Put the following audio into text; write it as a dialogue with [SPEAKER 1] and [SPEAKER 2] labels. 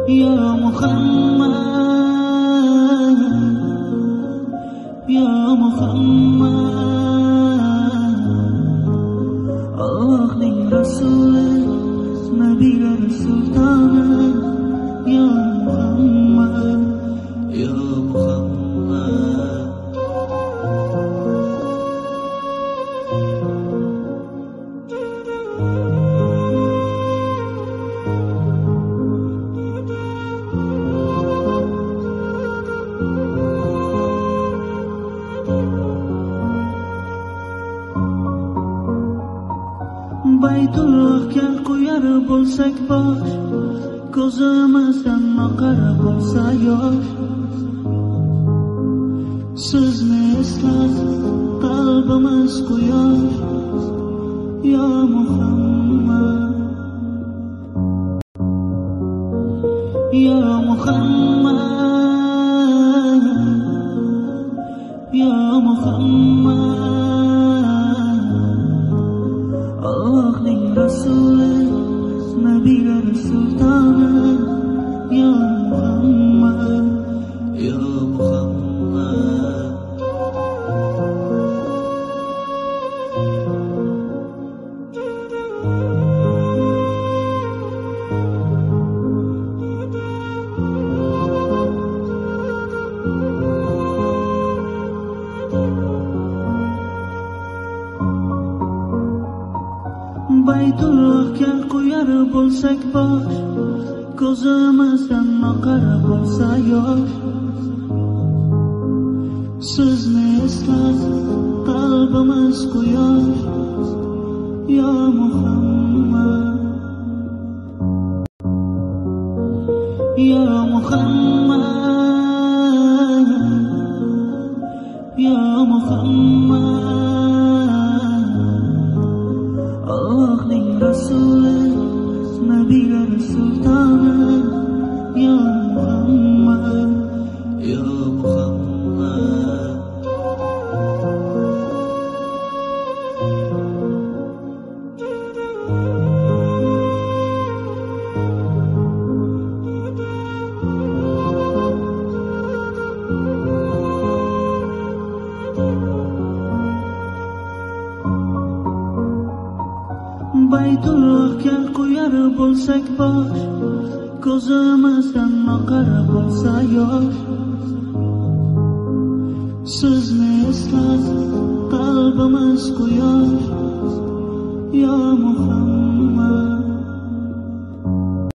[SPEAKER 1] Ya Muhammad, Ya Muhammad, Allah'ning Rasuli, Nabilar Sultoni, Ya Muhammad, Ya Muhammad. Baytullohga qo'yar bo'lsak bosh, ko'zimizdan oqar bo'lsa yosh, sizni eslab qalbimiz quyosh, Ya Muhammad, Ya Muhammad, Ya Muhammad, Allah'ning Rasuli, Nabilar Sultoni, Ya Muhammad, Ya Muhammad. Baytullohga qo'yar bo'lsak bosh, ko'zimizdan oqar bo'lsa yosh, sizni eslab qalbimiz quyosh, Ya Muhammad, Ya Muhammad, Ya Muhammad, Allah'ning Rasuli, Nabilar Sultoni, Ya Muhammad, Ya Muhammad. Baytullohga qo'yar bo'lsak bosh, ko'zimizdan oqar bo'lsa yosh, sizni eslab qalbimiz quyosh, Ya Muhammad,